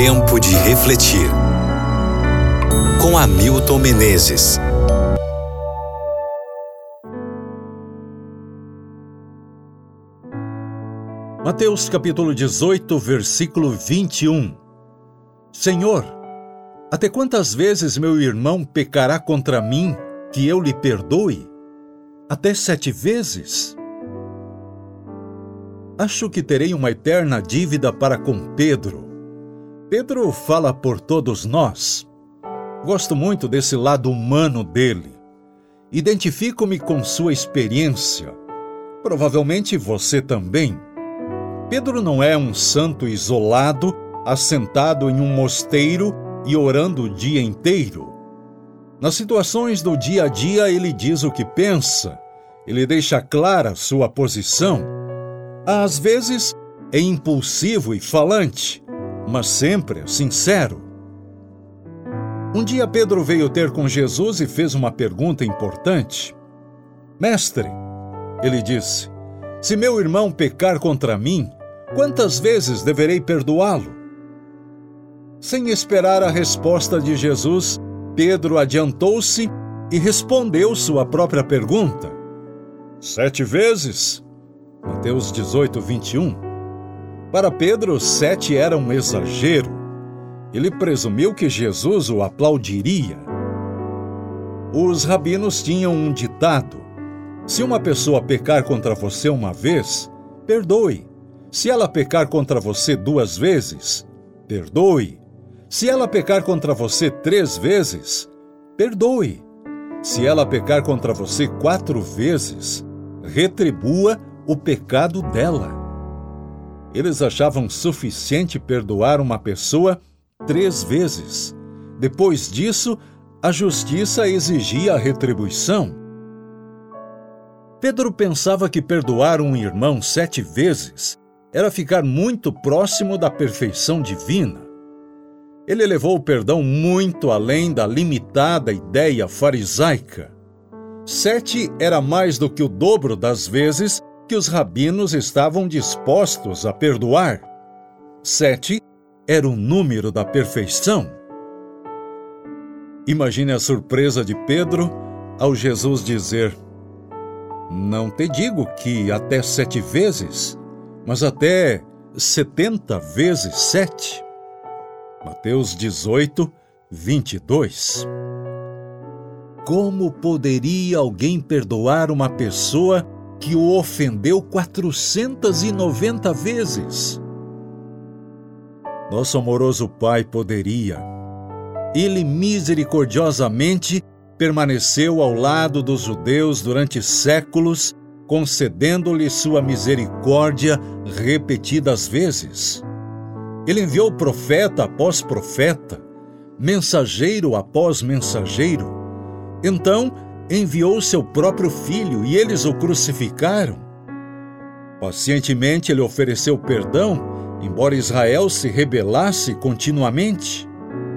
Tempo de refletir. Com Hamilton Menezes. Mateus capítulo 18, versículo 21. Senhor, até quantas vezes meu irmão pecará contra mim, que eu lhe perdoe? Até 7 vezes? Acho que terei uma eterna dívida para com Pedro. Pedro fala por todos nós. Gosto muito desse lado humano dele. Identifico-me com sua experiência. Provavelmente você também. Pedro não é um santo isolado, assentado em um mosteiro e orando o dia inteiro. Nas situações do dia a dia, ele diz o que pensa. Ele deixa clara sua posição. Às vezes, é impulsivo e falante, mas sempre é sincero. Um dia Pedro veio ter com Jesus e fez uma pergunta importante. Mestre, ele disse, se meu irmão pecar contra mim, quantas vezes deverei perdoá-lo? Sem esperar a resposta de Jesus, Pedro adiantou-se e respondeu sua própria pergunta. 7 vezes? Mateus 18, 21. Para Pedro, 7 era um exagero. Ele presumiu que Jesus o aplaudiria. Os rabinos tinham um ditado: se uma pessoa pecar contra você uma vez, perdoe. Se ela pecar contra você 2 vezes, perdoe. Se ela pecar contra você 3 vezes, perdoe. Se ela pecar contra você 4 vezes, retribua o pecado dela. Eles achavam suficiente perdoar uma pessoa 3 vezes. Depois disso, a justiça exigia a retribuição. Pedro pensava que perdoar um irmão 7 vezes era ficar muito próximo da perfeição divina. Ele levou o perdão muito além da limitada ideia farisaica. 7 era mais do que o dobro das vezes que os rabinos estavam dispostos a perdoar. 7 era o número da perfeição. Imagine a surpresa de Pedro ao Jesus dizer: não te digo que até 7 vezes, mas até 70 vezes 7. Mateus 18, 22. Como poderia alguém perdoar uma pessoa que o ofendeu 490 vezes? Nosso amoroso Pai poderia. Ele misericordiosamente permaneceu ao lado dos judeus durante séculos, concedendo-lhe sua misericórdia repetidas vezes. Ele enviou profeta após profeta, mensageiro após mensageiro. Então, enviou seu próprio filho e eles o crucificaram. Pacientemente ele ofereceu perdão, embora Israel se rebelasse continuamente.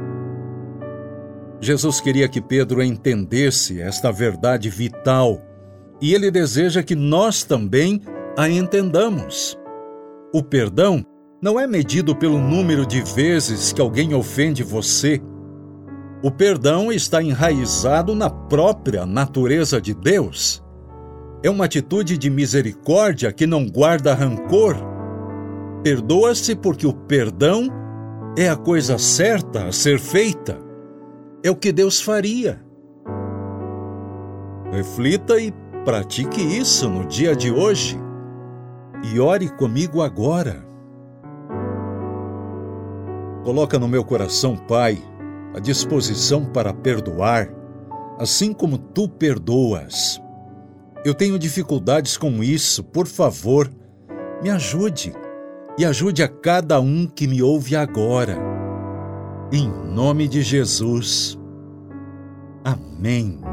Jesus queria que Pedro entendesse esta verdade vital, e ele deseja que nós também a entendamos. O perdão não é medido pelo número de vezes que alguém ofende você. O perdão está enraizado na própria natureza de Deus. É uma atitude de misericórdia que não guarda rancor. Perdoa-se porque o perdão é a coisa certa a ser feita. É o que Deus faria. Reflita e pratique isso no dia de hoje. E ore comigo agora. Coloca no meu coração, Pai, a disposição para perdoar, assim como Tu perdoas. Eu tenho dificuldades com isso, por favor, me ajude e ajude a cada um que me ouve agora. Em nome de Jesus. Amém.